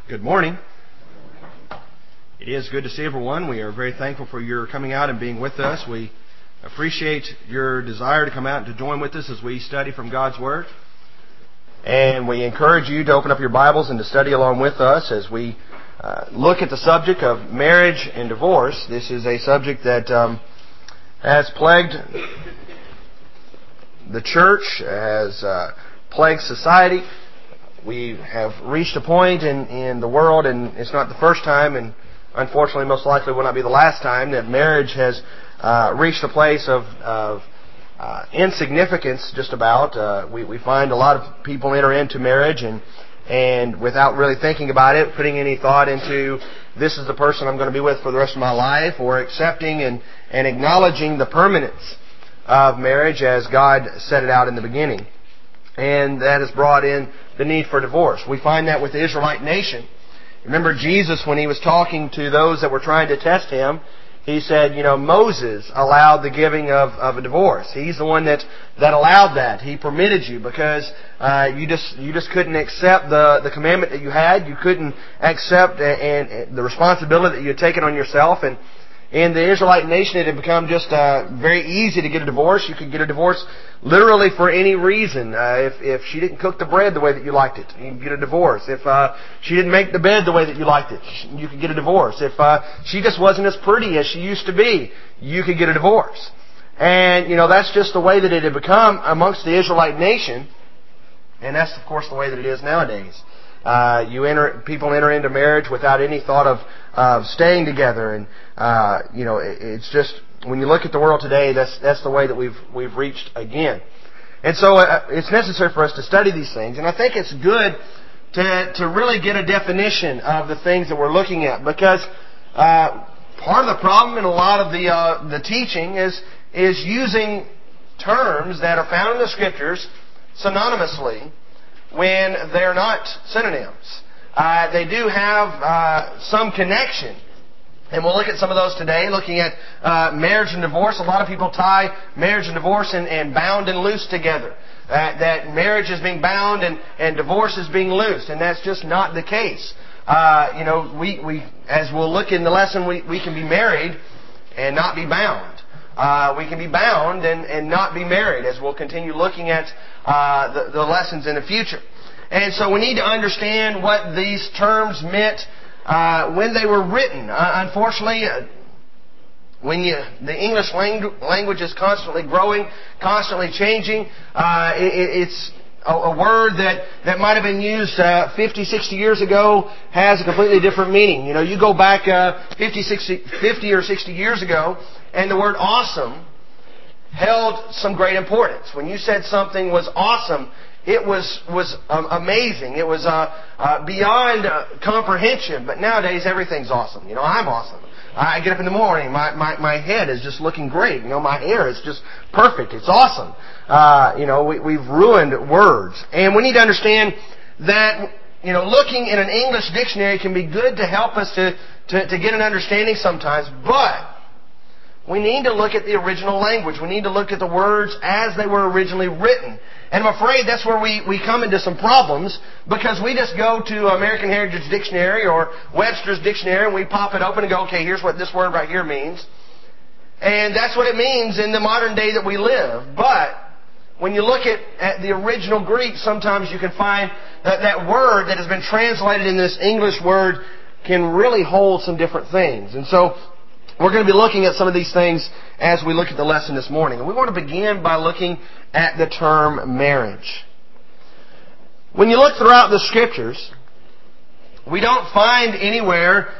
Good morning. It is good to see everyone. We are very thankful for your coming out and being with us. We appreciate your desire to come out and to join with us as we study from God's Word. And we encourage you to open up your Bibles and to study along with us as we look at the subject of marriage and divorce. This is a subject that has plagued the church, has plagued society. We have reached a point in the world, and it's not the first time, and unfortunately most likely will not be the last time, that marriage has reached a place of insignificance just about. We find a lot of people enter into marriage and without really thinking about it, putting any thought into this is the person I'm going to be with for the rest of my life, or accepting and acknowledging the permanence of marriage as God set it out in the beginning. And that has brought in the need for divorce. We find that with the Israelite nation. Remember Jesus, when he was talking to those that were trying to test him, he said, Moses allowed the giving of a divorce. He's the one that allowed that. He permitted you because you just couldn't accept the commandment that you had. You couldn't accept and the responsibility that you had taken on yourself. And in the Israelite nation, it had become just very easy to get a divorce. You could get a divorce literally for any reason. If she didn't cook the bread the way that you liked it, you could get a divorce. If she didn't make the bed the way that you liked it, you could get a divorce. If she just wasn't as pretty as she used to be, you could get a divorce. And, that's just the way that it had become amongst the Israelite nation. And that's, of course, the way that it is nowadays. People enter into marriage without any thought of staying together, and it's just, when you look at the world today, that's the way that we've reached again. And so it's necessary for us to study these things, and I think it's good to really get a definition of the things that we're looking at, because part of the problem in a lot of the teaching is using terms that are found in the Scriptures synonymously when they're not synonyms. They do have some connection. And we'll look at some of those today, looking at marriage and divorce. A lot of people tie marriage and divorce and bound and loose together. That marriage is being bound and divorce is being loosed. And that's just not the case. We as we'll look in the lesson, we can be married and not be bound. We can be bound and not be married, as we'll continue looking at the lessons in the future. And so we need to understand what these terms meant when they were written. Unfortunately, the English language is constantly growing, constantly changing. It's a word that might have been used 50, 60 years ago has a completely different meaning. You go back 50 or 60 years ago, and the word awesome held some great importance. When you said something was awesome, it was amazing. It was beyond comprehension. But nowadays, everything's awesome. I'm awesome. I get up in the morning, my head is just looking great. My hair is just perfect. It's awesome. We've ruined words. And we need to understand that, looking in an English dictionary can be good to help us to get an understanding sometimes. But we need to look at the original language. We need to look at the words as they were originally written. And I'm afraid that's where we come into some problems, because we just go to American Heritage Dictionary or Webster's Dictionary and we pop it open and go, okay, here's what this word right here means. And that's what it means in the modern day that we live. But when you look at the original Greek, sometimes you can find that word that has been translated in this English word can really hold some different things. And so we're going to be looking at some of these things as we look at the lesson this morning. And we want to begin by looking at the term marriage. When you look throughout the Scriptures, we don't find anywhere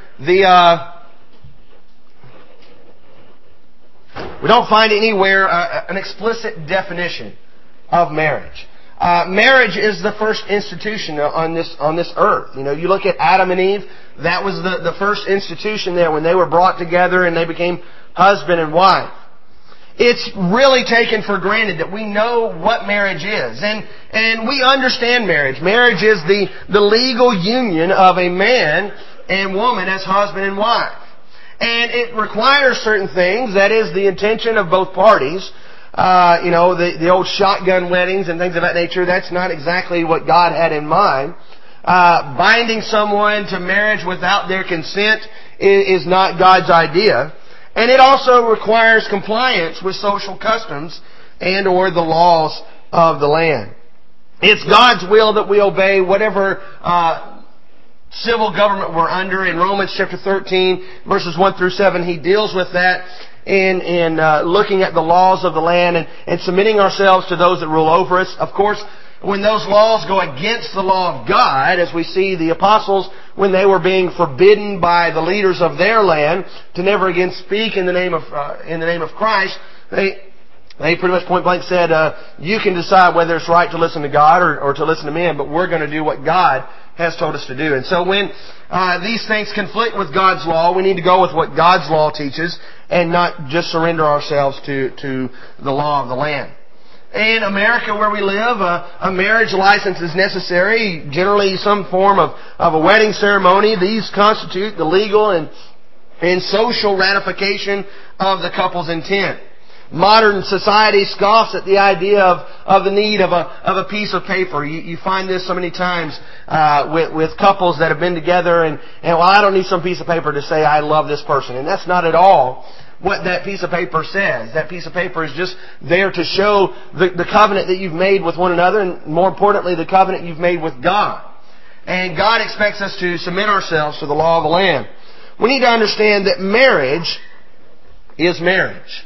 an explicit definition of marriage. Marriage is the first institution on this earth. You look at Adam and Eve. That was the first institution there when they were brought together and they became husband and wife. It's really taken for granted that we know what marriage is. And we understand marriage. Marriage is the legal union of a man and woman as husband and wife. And it requires certain things. That is the intention of both parties. The old shotgun weddings and things of that nature, that's not exactly what God had in mind. binding someone to marriage without their consent is not God's idea. And it also requires compliance with social customs and or the laws of the land. It's God's will that we obey whatever civil government we're under. In Romans chapter 13, verses 1 through 7, he deals with that in looking at the laws of the land and submitting ourselves to those that rule over us. Of course, when those laws go against the law of God, as we see the apostles when they were being forbidden by the leaders of their land to never again speak in the name of Christ, they pretty much point blank said, you can decide whether it's right to listen to God or to listen to men, but we're going to do what God has told us to do. And so when these things conflict with God's law, we need to go with what God's law teaches and not just surrender ourselves to the law of the land. In America where we live, a marriage license is necessary, generally some form of a wedding ceremony. These constitute the legal and social ratification of the couple's intent. Modern society scoffs at the idea of the need of a piece of paper. You find this so many times with couples that have been together and well, I don't need some piece of paper to say I love this person. And that's not at all what that piece of paper says. That piece of paper is just there to show the covenant that you've made with one another, and more importantly, the covenant you've made with God. And God expects us to submit ourselves to the law of the land. We need to understand that marriage is marriage.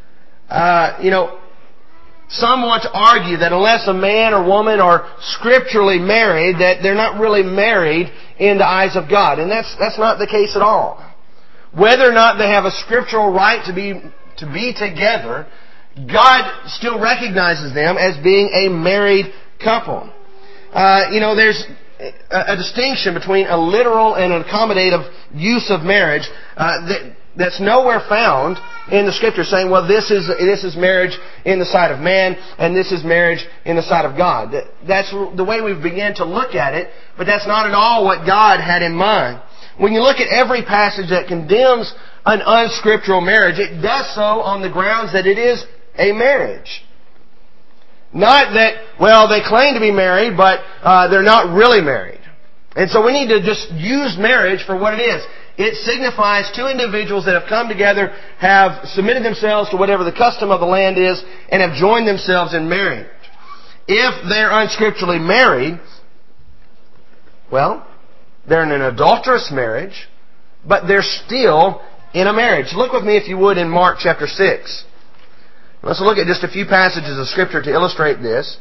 Some want to argue that unless a man or woman are scripturally married, that they're not really married in the eyes of God. And that's not the case at all. Whether or not they have a scriptural right to be together, God still recognizes them as being a married couple. There's a distinction between a literal and an accommodative use of marriage that's nowhere found in the Scripture, saying, well, this is marriage in the sight of man, and this is marriage in the sight of God. That's the way we've begun to look at it, but that's not at all what God had in mind. When you look at every passage that condemns an unscriptural marriage, it does so on the grounds that it is a marriage. Not that, well, they claim to be married, but they're not really married. And so we need to just use marriage for what it is. It signifies two individuals that have come together, have submitted themselves to whatever the custom of the land is, and have joined themselves in marriage. If they're unscripturally married, well, they're in an adulterous marriage, but they're still in a marriage. Look with me, if you would, in Mark chapter 6. Let's look at just a few passages of Scripture to illustrate this.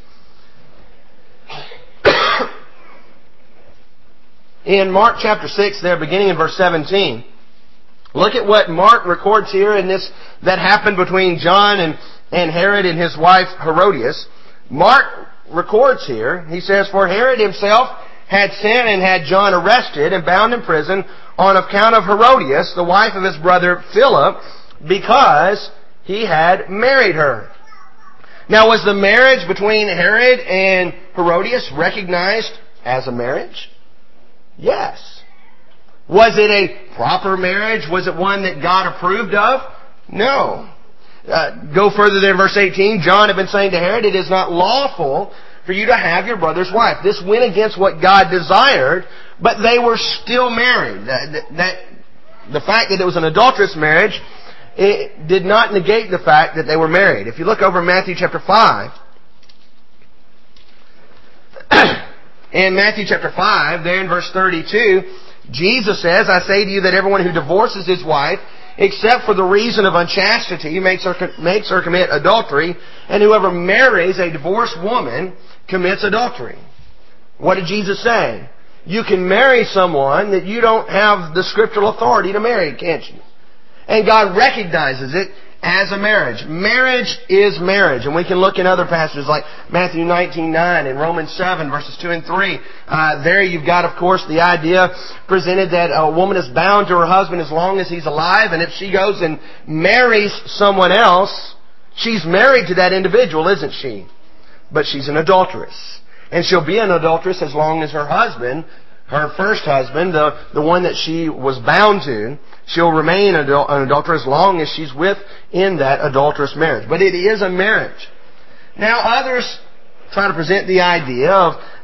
In Mark chapter 6, there, beginning in verse 17, look at what Mark records here in this that happened between John and Herod and his wife Herodias. Mark records here, he says, for Herod himself had sent and had John arrested and bound in prison on account of Herodias, the wife of his brother Philip, because he had married her. Now, was the marriage between Herod and Herodias recognized as a marriage? Yes. Was it a proper marriage? Was it one that God approved of? No. Go further there in verse 18. John had been saying to Herod, it is not lawful for you to have your brother's wife. This went against what God desired, but they were still married. The fact that it was an adulterous marriage, it did not negate the fact that they were married. If you look over Matthew chapter 5, in Matthew chapter 5, there in verse 32, Jesus says, I say to you that everyone who divorces his wife, except for the reason of unchastity, makes her commit adultery, and whoever marries a divorced woman commits adultery. What did Jesus say? You can marry someone that you don't have the scriptural authority to marry, can't you? And God recognizes it as a marriage. Marriage is marriage. And we can look in other passages like Matthew 19:9 and Romans 7 verses 2 and 3. There you've got, of course, the idea presented that a woman is bound to her husband as long as he's alive. And if she goes and marries someone else, she's married to that individual, isn't she? But she's an adulteress. And she'll be an adulteress as long as her husband, her first husband, the one that she was bound to, she'll remain an adulteress as long as she's in that adulterous marriage. But it is a marriage. Now others try to present the idea of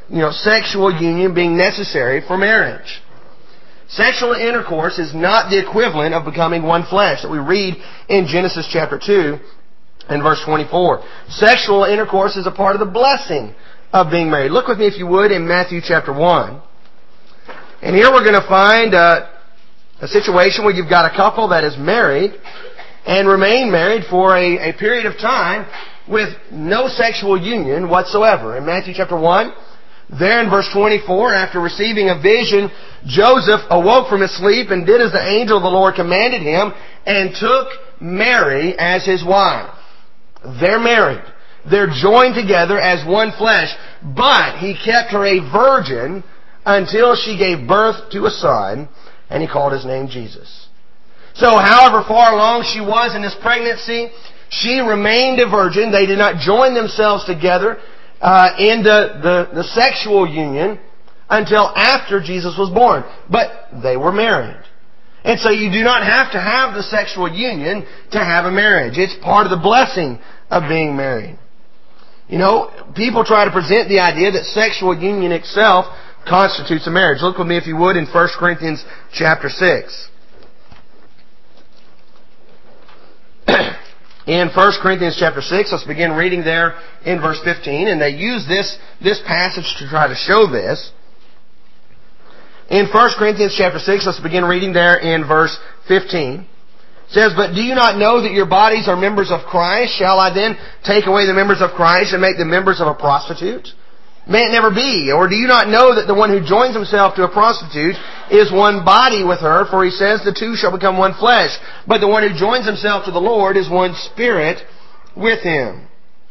sexual union being necessary for marriage. Sexual intercourse is not the equivalent of becoming one flesh that we read in Genesis chapter 2 and verse 24. Sexual intercourse is a part of the blessing of being married. Look with me, if you would, in Matthew chapter 1. And here we're going to find a situation where you've got a couple that is married and remain married for a period of time with no sexual union whatsoever. In Matthew chapter 1, there in verse 24, after receiving a vision, Joseph awoke from his sleep and did as the angel of the Lord commanded him and took Mary as his wife. They're married. They're joined together as one flesh, but he kept her a virgin until she gave birth to a son, and he called his name Jesus. So however far along she was in this pregnancy, she remained a virgin. They did not join themselves together in the sexual union until after Jesus was born. But they were married. And so you do not have to have the sexual union to have a marriage. It's part of the blessing of being married. People try to present the idea that sexual union itself constitutes a marriage. Look with me, if you would, in 1 Corinthians chapter 6. In 1 Corinthians chapter 6, let's begin reading there in verse 15. And they use this passage to try to show this. In 1 Corinthians chapter 6, let's begin reading there in verse 15. It says, "But do you not know that your bodies are members of Christ? Shall I then take away the members of Christ and make them members of a prostitute? May it never be. Or do you not know that the one who joins himself to a prostitute is one body with her? For he says the two shall become one flesh. But the one who joins himself to the Lord is one spirit with him."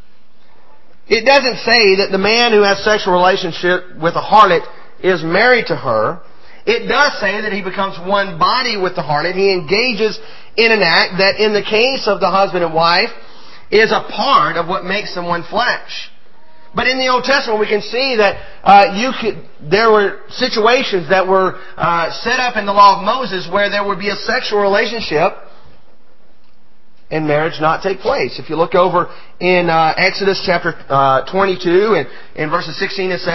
It doesn't say that the man who has sexual relationship with a harlot is married to her. It does say that he becomes one body with the harlot. He engages in an act that, in the case of the husband and wife, is a part of what makes them one flesh. But in the Old Testament, we can see that there were situations that were set up in the law of Moses where there would be a sexual relationship and marriage not take place. If you look over in Exodus chapter 22 and in verses 16 and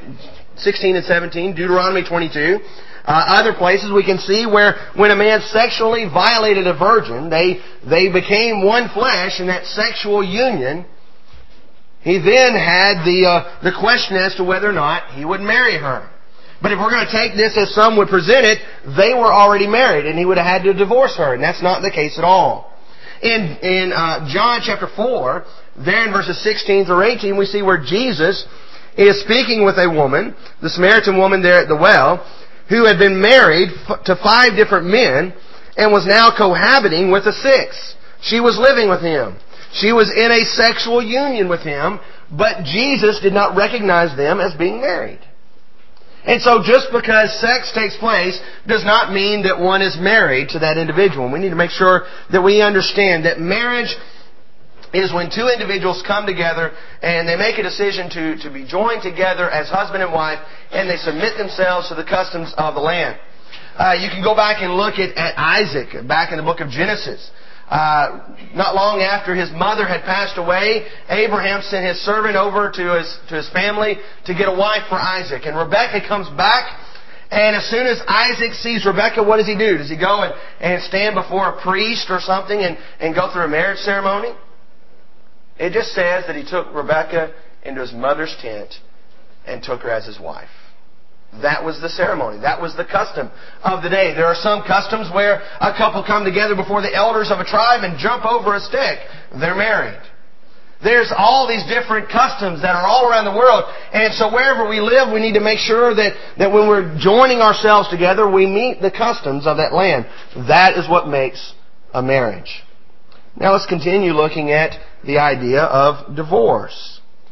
17, Deuteronomy 22, other places we can see where when a man sexually violated a virgin, they became one flesh in that sexual union. He then had the question as to whether or not he would marry her. But if we're going to take this as some would present it, they were already married and he would have had to divorce her. And that's not the case at all. In John chapter 4, there in verses 16 through 18, we see where Jesus is speaking with a woman, the Samaritan woman there at the well, who had been married to 5 different men and was now cohabiting with a 6th. She was living with him. She was in a sexual union with him, but Jesus did not recognize them as being married. And so just because sex takes place does not mean that one is married to that individual. And we need to make sure that we understand that marriage is when 2 individuals come together and they make a decision to be joined together as husband and wife, and they submit themselves to the customs of the land. You can go back and look at Isaac back in the book of Genesis. Not long after his mother had passed away, Abraham sent his servant over to his family to get a wife for Isaac. And Rebekah comes back, and as soon as Isaac sees Rebekah, what does he do? Does he go and stand before a priest or something and go through a marriage ceremony? It just says that he took Rebekah into his mother's tent and took her as his wife. That was the ceremony. That was the custom of the day. There are some customs where a couple come together before the elders of a tribe and jump over a stick. They're married. There's all these different customs that are all around the world. And so wherever we live, we need to make sure that when we're joining ourselves together, we meet the customs of that land. That is what makes a marriage. Now let's continue looking at the idea of divorce.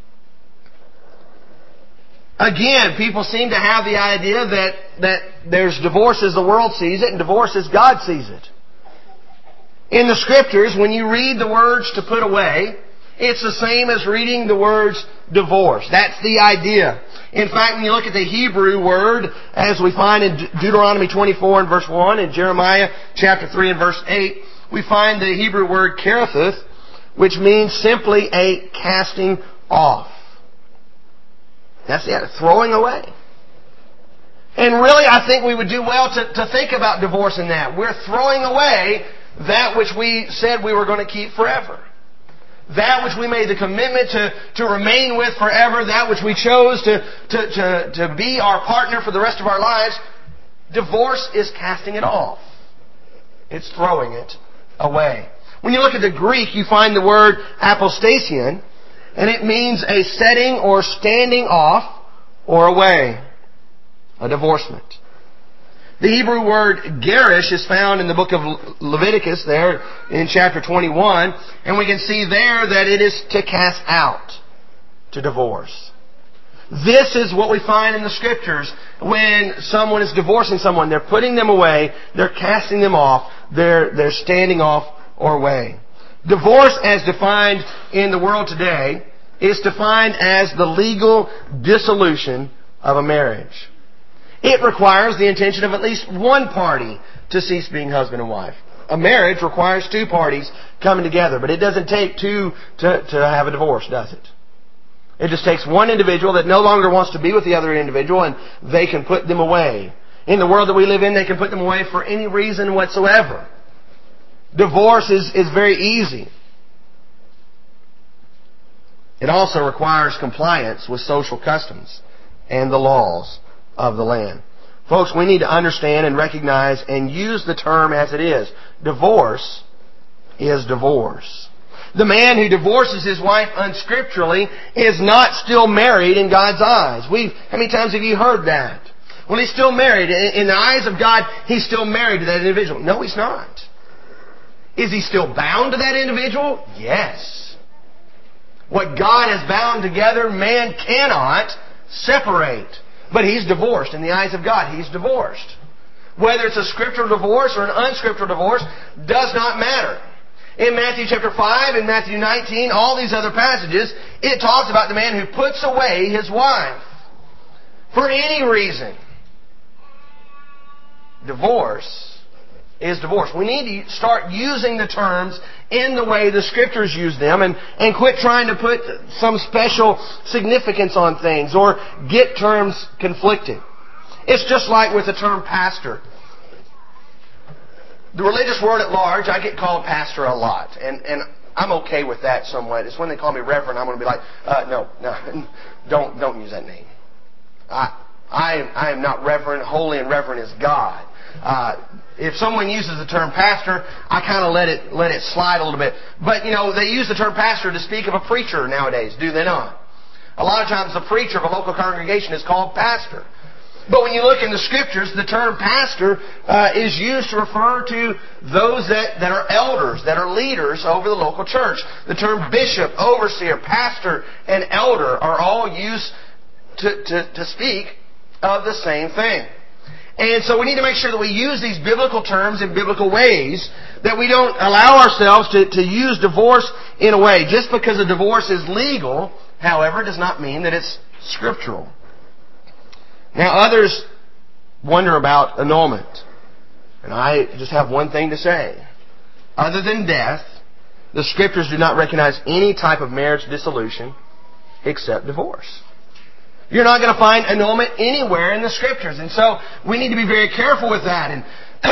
Again, people seem to have the idea that there's divorce as the world sees it and divorce as God sees it. In the Scriptures, when you read the words to put away, it's the same as reading the words divorce. That's the idea. In fact, when you look at the Hebrew word, as we find in Deuteronomy 24 and verse 1 and Jeremiah chapter 3 and verse 8, we find the Hebrew word kerathith, which means simply a casting off. That's it, throwing away. And really, I think we would do well to think about divorce in that. We're throwing away that which we said we were going to keep forever. That which we made the commitment to remain with forever. That which we chose to be our partner for the rest of our lives. Divorce is casting it off. It's throwing it away. When you look at the Greek, you find the word apostasian, and it means a setting or standing off or away. A divorcement. The Hebrew word gerish is found in the book of Leviticus there in chapter 21, and we can see there that it is to cast out, to divorce. This is what we find in the Scriptures when someone is divorcing someone. They're putting them away, they're casting them off, they're standing off or away. Divorce, as defined in the world today, is defined as the legal dissolution of a marriage. It requires the intention of at least one party to cease being husband and wife. A marriage requires two parties coming together, but it doesn't take two to have a divorce, does it? It just takes one individual that no longer wants to be with the other individual, and they can put them away. In the world that we live in, they can put them away for any reason whatsoever. Divorce is very easy. It also requires compliance with social customs and the laws of the land. Folks, we need to understand and recognize and use the term as it is. Divorce is divorce. The man who divorces his wife unscripturally is not still married in God's eyes. How many times have you heard that? Well, he's still married. In the eyes of God, he's still married to that individual. No, he's not. Is he still bound to that individual? Yes. What God has bound together, man cannot separate. But he's divorced. In the eyes of God, he's divorced. Whether it's a scriptural divorce or an unscriptural divorce does not matter. In Matthew chapter 5, in Matthew 19, all these other passages, it talks about the man who puts away his wife for any reason. Divorce is divorce. We need to start using the terms in the way the Scriptures use them and quit trying to put some special significance on things or get terms conflicted. It's just like with the term pastor. The religious world at large, I get called pastor a lot, and I'm okay with that somewhat. It's when they call me reverend, I'm going to be like, no, don't use that name. I am not reverend. Holy and reverend is God. If someone uses the term pastor, I kind of let it slide a little bit. But, they use the term pastor to speak of a preacher nowadays, do they not? A lot of times the preacher of a local congregation is called pastor. But when you look in the Scriptures, the term pastor is used to refer to those that are elders, that are leaders over the local church. The term bishop, overseer, pastor, and elder are all used to speak of the same thing. And so we need to make sure that we use these biblical terms in biblical ways, that we don't allow ourselves to use divorce in a way. Just because a divorce is legal, however, does not mean that it's scriptural. Now, others wonder about annulment. And I just have one thing to say. Other than death, the Scriptures do not recognize any type of marriage dissolution except divorce. You're not going to find annulment anywhere in the Scriptures. And so we need to be very careful with that. And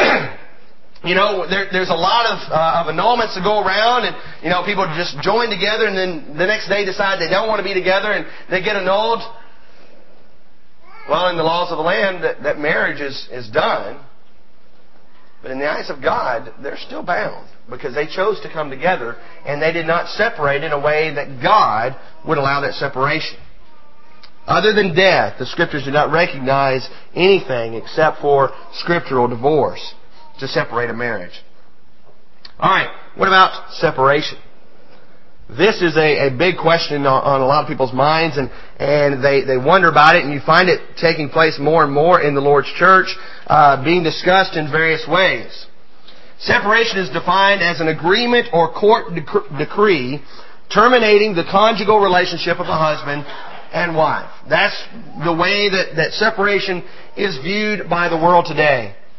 there's a lot of annulments that go around, and people just join together and then the next day decide they don't want to be together and they get annulled. Well, in the laws of the land, that marriage is done. But in the eyes of God, they're still bound because they chose to come together and they did not separate in a way that God would allow that separation. Other than death, the Scriptures do not recognize anything except for scriptural divorce to separate a marriage. Alright, what about separation? This is a big question on a lot of people's minds, and they wonder about it, and you find it taking place more and more in the Lord's church, being discussed in various ways. Separation is defined as an agreement or court decree terminating the conjugal relationship of a husband and wife. That's the way that separation is viewed by the world today.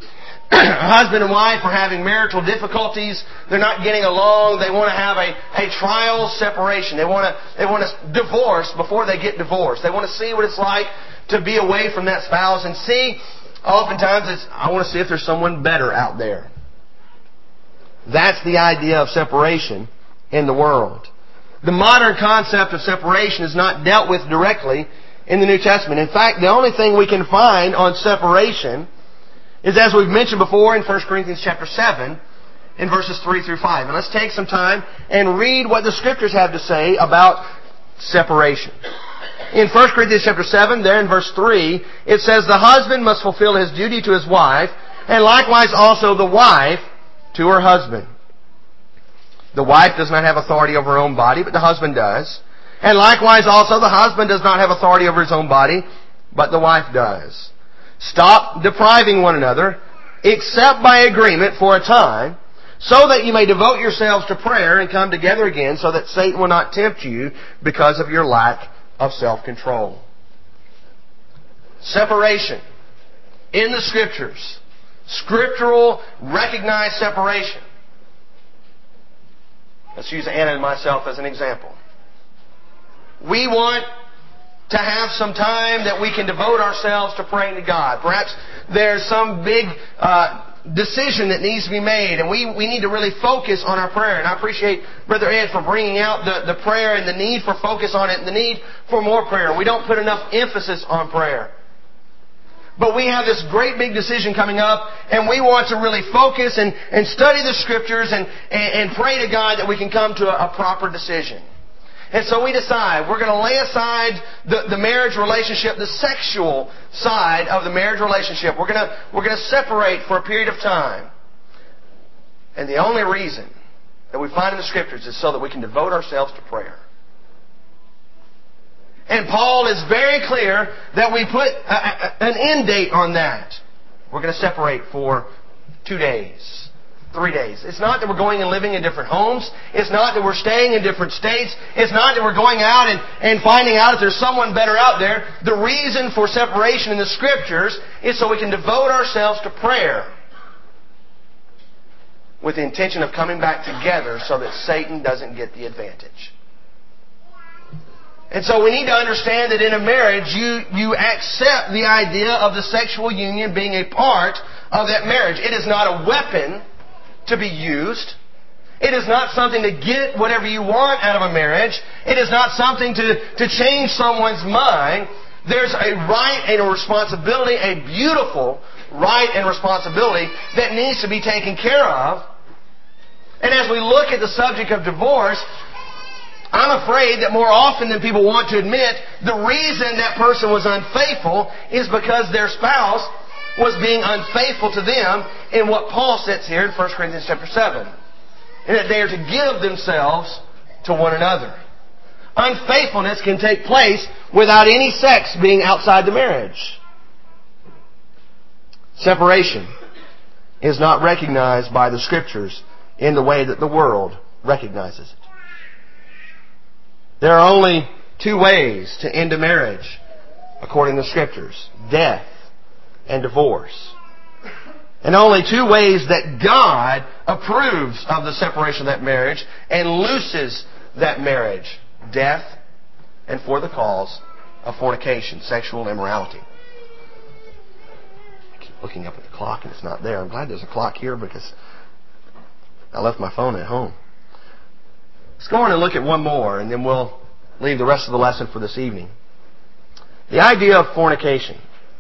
husband and wife are having marital difficulties. They're not getting along. They want to have a trial separation. They want to divorce before they get divorced. They want to see what it's like to be away from that spouse and see. Oftentimes, I want to see if there's someone better out there. That's the idea of separation in the world. The modern concept of separation is not dealt with directly in the New Testament. In fact, the only thing we can find on separation is, as we've mentioned before, in 1 Corinthians chapter 7, in verses 3 through 5. And let's take some time and read what the Scriptures have to say about separation. In 1 Corinthians chapter 7, there in verse 3, it says, "The husband must fulfill his duty to his wife, and likewise also the wife to her husband. The wife does not have authority over her own body, but the husband does. And likewise also the husband does not have authority over his own body, but the wife does. Stop depriving one another, except by agreement for a time, so that you may devote yourselves to prayer and come together again, so that Satan will not tempt you because of your lack of self-control." Separation in the Scriptures. Scriptural, recognized separation. Let's use Anna and myself as an example. We want to have some time that we can devote ourselves to praying to God. Perhaps there's some big decision that needs to be made, and we need to really focus on our prayer. And I appreciate Brother Ed for bringing out the prayer and the need for focus on it and the need for more prayer. We don't put enough emphasis on prayer. But we have this great big decision coming up, and we want to really focus and study the Scriptures and pray to God that we can come to a proper decision. And so we decide we're going to lay aside the marriage relationship, the sexual side of the marriage relationship. We're going to separate for a period of time. And the only reason that we find in the Scriptures is so that we can devote ourselves to prayer. And Paul is very clear that we put an end date on that. We're going to separate for 2 days, 3 days. It's not that we're going and living in different homes. It's not that we're staying in different states. It's not that we're going out and finding out if there's someone better out there. The reason for separation in the Scriptures is so we can devote ourselves to prayer with the intention of coming back together so that Satan doesn't get the advantage. And so we need to understand that in a marriage, you accept the idea of the sexual union being a part of that marriage. It is not a weapon to be used. It is not something to get whatever you want out of a marriage. It is not something to change someone's mind. There's a right and a responsibility, a beautiful right and responsibility that needs to be taken care of. And as we look at the subject of divorce, I'm afraid that more often than people want to admit, the reason that person was unfaithful is because their spouse was being unfaithful to them in what Paul sets here in 1 Corinthians chapter 7. And that they are to give themselves to one another. Unfaithfulness can take place without any sex being outside the marriage. Separation is not recognized by the Scriptures in the way that the world recognizes it. There are only 2 ways to end a marriage, according to the Scriptures: death and divorce. And only 2 ways that God approves of the separation of that marriage and looses that marriage: death and for the cause of fornication, sexual immorality. I keep looking up at the clock and it's not there. I'm glad there's a clock here because I left my phone at home. Let's go on and look at one more, and then we'll leave the rest of the lesson for this evening. The idea of fornication.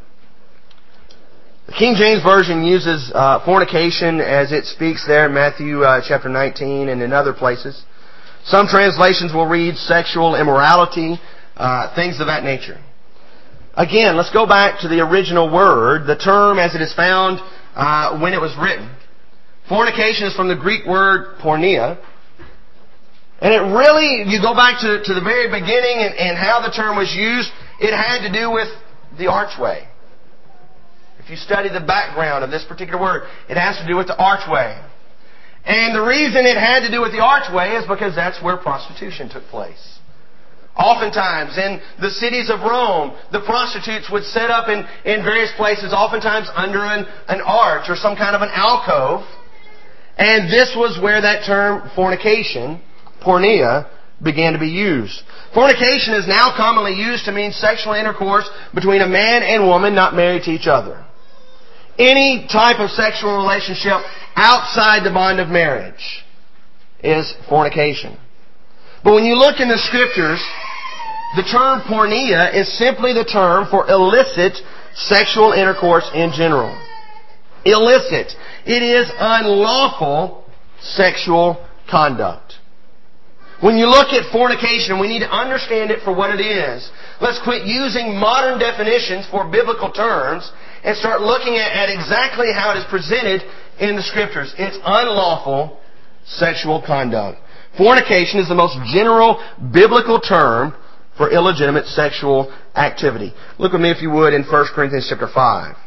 The King James Version uses fornication as it speaks there in Matthew chapter 19 and in other places. Some translations will read sexual immorality, things of that nature. Again, let's go back to the original word, the term as it is found when it was written. Fornication is from the Greek word porneia. And it really, you go back to the very beginning and how the term was used, it had to do with the archway. If you study the background of this particular word, it has to do with the archway. And the reason it had to do with the archway is because that's where prostitution took place. Oftentimes, in the cities of Rome, the prostitutes would set up in various places, oftentimes under an arch or some kind of an alcove. And this was where that term fornication, porneia, began to be used. Fornication is now commonly used to mean sexual intercourse between a man and woman not married to each other. Any type of sexual relationship outside the bond of marriage is fornication. But when you look in the Scriptures, the term porneia is simply the term for illicit sexual intercourse in general. Illicit. It is unlawful sexual conduct. When you look at fornication, we need to understand it for what it is. Let's quit using modern definitions for biblical terms and start looking at exactly how it is presented in the Scriptures. It's unlawful sexual conduct. Fornication is the most general biblical term for illegitimate sexual activity. Look with me, if you would, in 1 Corinthians chapter 5.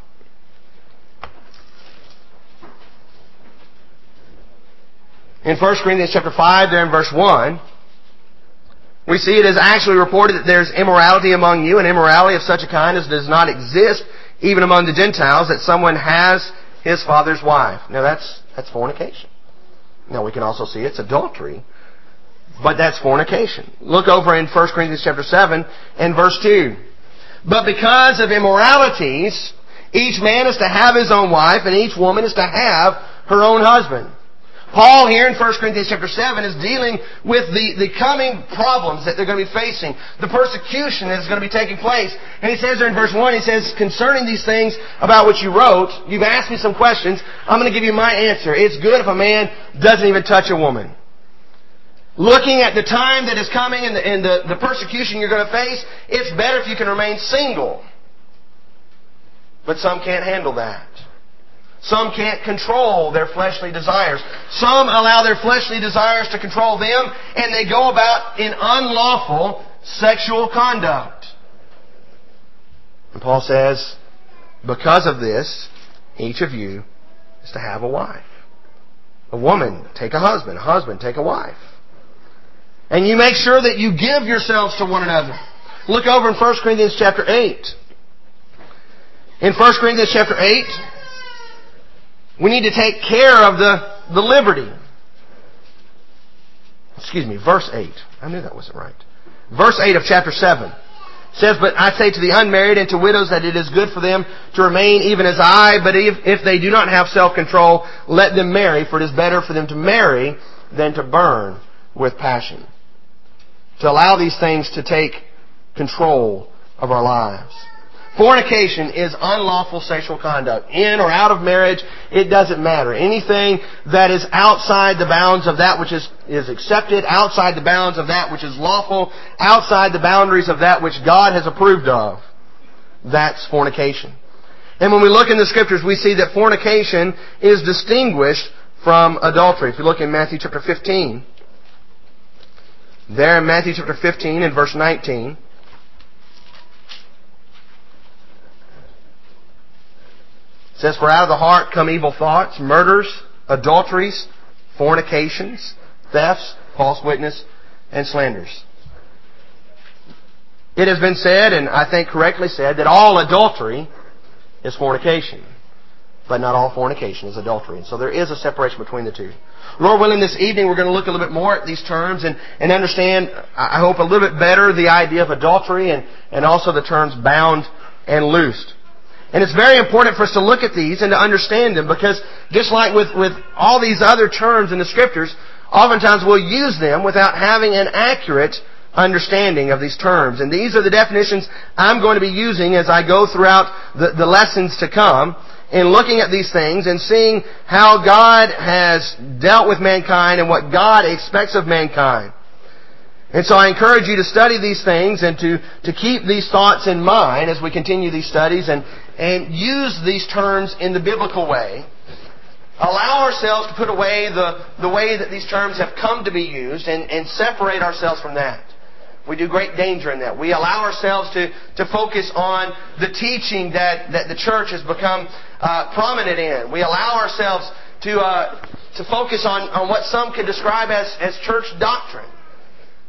In 1 Corinthians chapter 5, there in verse 1, we see it is actually reported that there's immorality among you, and immorality of such a kind as does not exist even among the Gentiles, that someone has his father's wife. Now that's fornication. Now we can also see it's adultery, but that's fornication. Look over in 1 Corinthians chapter 7 and verse 2. But because of immoralities, each man is to have his own wife, and each woman is to have her own husband. Paul here in 1 Corinthians chapter 7 is dealing with the coming problems that they're going to be facing, the persecution that is going to be taking place. And he says there in verse 1, he says, concerning these things about which you wrote, you've asked me some questions, I'm going to give you my answer. It's good if a man doesn't even touch a woman. Looking at the time that is coming and the persecution you're going to face, it's better if you can remain single. But some can't handle that. Some can't control their fleshly desires. Some allow their fleshly desires to control them, and they go about in unlawful sexual conduct. And Paul says, because of this, each of you is to have a wife. A woman, take a husband. A husband, take a wife. And you make sure that you give yourselves to one another. Look over in 1 Corinthians chapter 8. In 1 Corinthians chapter 8, we need to take care of the liberty. Verse 8. I knew that wasn't right. Verse 8 of chapter 7 says, but I say to the unmarried and to widows that it is good for them to remain even as I, but if they do not have self-control, let them marry, for it is better for them to marry than to burn with passion. To allow these things to take control of our lives. Fornication is unlawful sexual conduct. In or out of marriage, it doesn't matter. Anything that is outside the bounds of that which is accepted, outside the bounds of that which is lawful, outside the boundaries of that which God has approved of, that's fornication. And when we look in the Scriptures, we see that fornication is distinguished from adultery. If you look in Matthew chapter 15, there in Matthew chapter 15 and verse 19, it says, for out of the heart come evil thoughts, murders, adulteries, fornications, thefts, false witness, and slanders. It has been said, and I think correctly said, that all adultery is fornication. But not all fornication is adultery. And so there is a separation between the two. Lord willing, this evening we're going to look a little bit more at these terms and understand, I hope, a little bit better the idea of adultery and also the terms bound and loosed. And it's very important for us to look at these and to understand them, because just like with all these other terms in the Scriptures, oftentimes we'll use them without having an accurate understanding of these terms. And these are the definitions I'm going to be using as I go throughout the lessons to come, in looking at these things and seeing how God has dealt with mankind and what God expects of mankind. And so I encourage you to study these things and to keep these thoughts in mind as we continue these studies and use these terms in the biblical way. Allow ourselves to put away the way that these terms have come to be used and separate ourselves from that. We do great danger in that. We allow ourselves to focus on the teaching that the church has become prominent in. We allow ourselves to focus on what some could describe as church doctrine.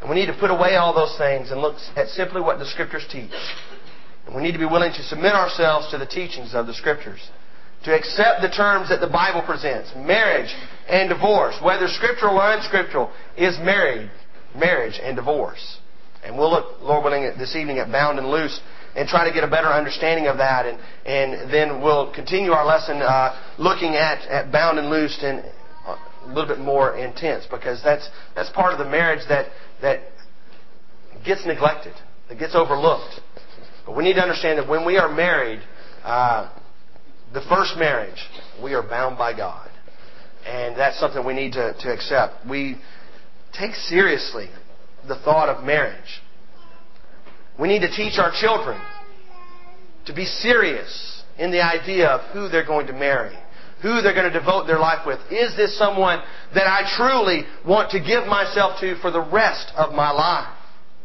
And we need to put away all those things and look at simply what the Scriptures teach. And we need to be willing to submit ourselves to the teachings of the Scriptures. To accept the terms that the Bible presents. Marriage and divorce, whether scriptural or unscriptural, is marriage and divorce. And we'll look, Lord willing, this evening at bound and loose and try to get a better understanding of that. And then we'll continue our lesson looking at bound and loosed and a little bit more intense, because that's part of the marriage that gets neglected, that gets overlooked. But we need to understand that when we are married, the first marriage, we are bound by God. And that's something we need to accept. We take seriously the thought of marriage. We need to teach our children to be serious in the idea of who they're going to marry, who they're going to devote their life with. Is this someone that I truly want to give myself to for the rest of my life?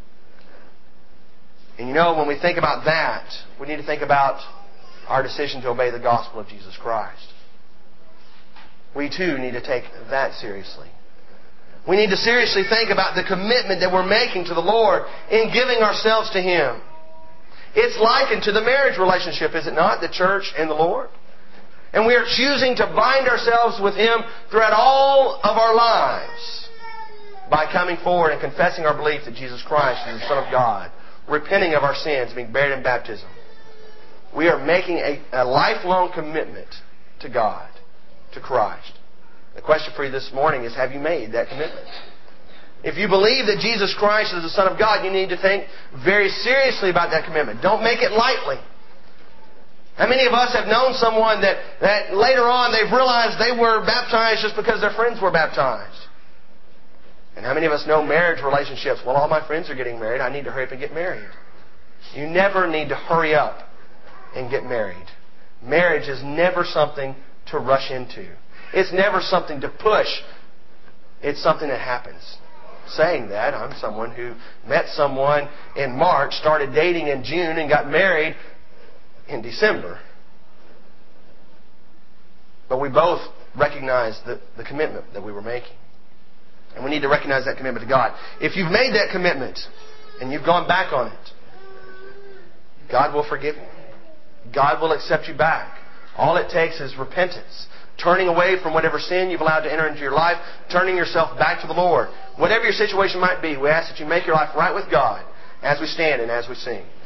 And when we think about that, we need to think about our decision to obey the gospel of Jesus Christ. We too need to take that seriously. We need to seriously think about the commitment that we're making to the Lord in giving ourselves to Him. It's likened to the marriage relationship, is it not? The church and the Lord. And we are choosing to bind ourselves with Him throughout all of our lives by coming forward and confessing our belief that Jesus Christ is the Son of God, repenting of our sins, being buried in baptism. We are making a lifelong commitment to God, to Christ. The question for you this morning is, have you made that commitment? If you believe that Jesus Christ is the Son of God, you need to think very seriously about that commitment. Don't make it lightly. How many of us have known someone that later on they've realized they were baptized just because their friends were baptized? And how many of us know marriage relationships? Well, all my friends are getting married. I need to hurry up and get married. You never need to hurry up and get married. Marriage is never something to rush into. It's never something to push. It's something that happens. Saying that, I'm someone who met someone in March, started dating in June, and got married in December. But we both recognized the commitment that we were making. And we need to recognize that commitment to God. If you've made that commitment and you've gone back on it, God will forgive you. God will accept you back. All it takes is repentance. Turning away from whatever sin you've allowed to enter into your life. Turning yourself back to the Lord. Whatever your situation might be, we ask that you make your life right with God as we stand and as we sing.